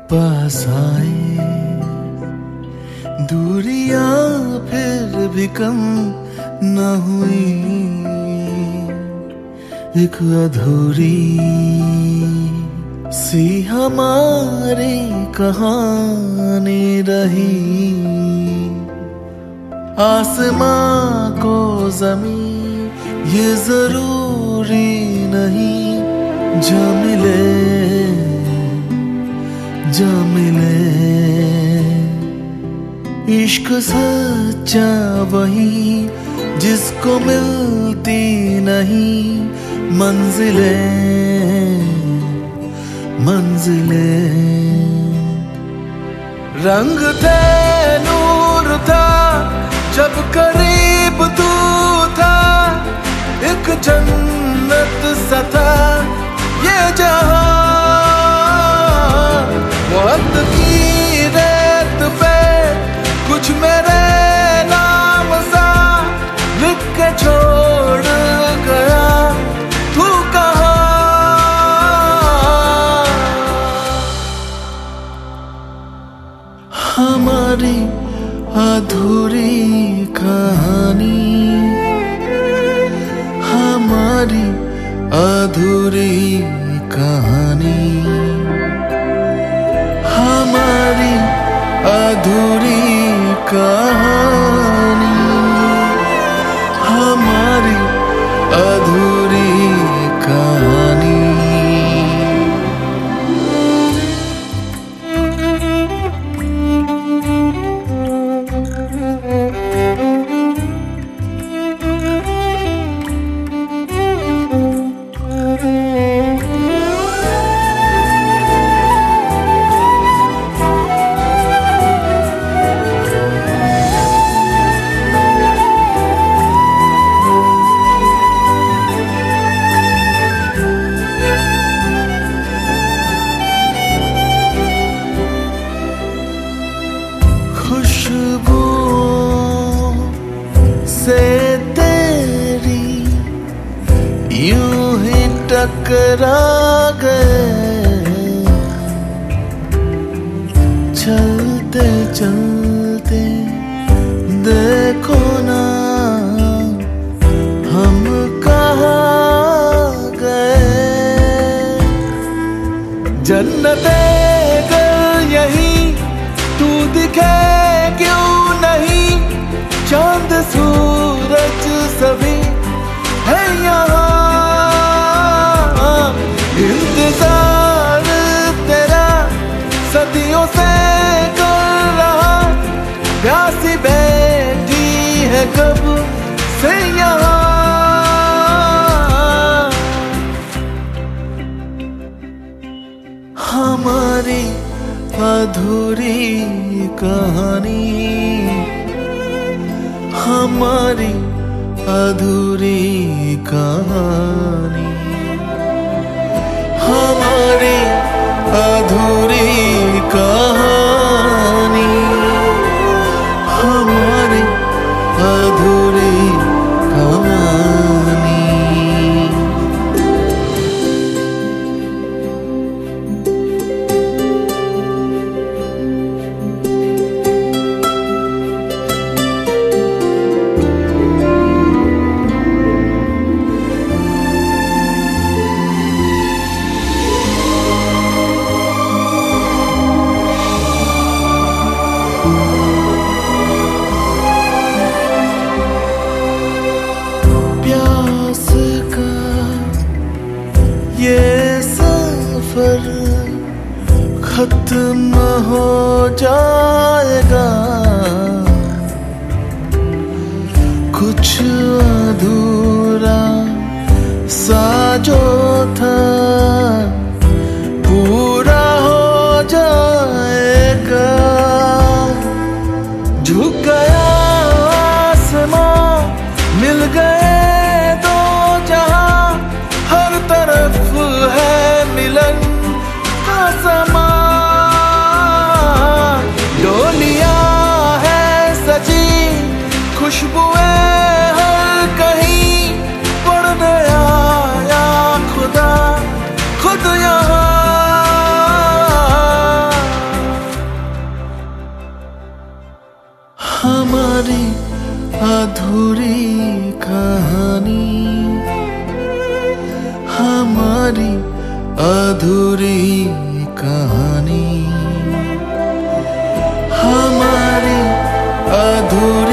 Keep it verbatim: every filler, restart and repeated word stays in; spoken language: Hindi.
पास आए, दूरियां फिर भी कम न हुई, एक अधूरी सी हमारी कहानी रही। आसमां को ज़मीं ये जरूरी नहीं, जा मिले जा मिले। इश्क सच्चा वही जिसको मिलती नहीं मंजिलें मंजिलें। रंग थे नूर था जब करीब तू था, एक जन्नत सा था ये जहां। वक्त की रेत पे कुछ मेरे नाम सा लिख के छोड़ गया तू कहाँ। हमारी अधूरी कहानी, हमारी अधूरी कहानी, हमारी अधूरी कहानी, हमारी अधूरी कहानी। से तेरी यूं ही टकरा गए, चलते चलते देखो ना हम कहाँ गए। जन्नते गर यही तू दिखे क्यों नहीं, चांद सूरज सभी है यहाँ। इंतजार तेरा सदियों से कर रहा, प्यासी बैठी है कब से यहाँ। हमारी अधूरी कहानी, हमारी अधूरी कहानी, हमारी अधूरी कहानी, हमारी अधूरी कहानी। प्यास का ये सफर खत्म हो जाएगा, कुछ अधूरा सा जो था पूरा हो जाएगा। झुक गया आसमां, मिल गए दो जहां, हर तरफ है मिलन का समा। डोलियां है सजी, खुशबुएं हर कहीं, पड़ने आया अधूरी कहानी, हमारी अधूरी कहानी, हमारी अधूरी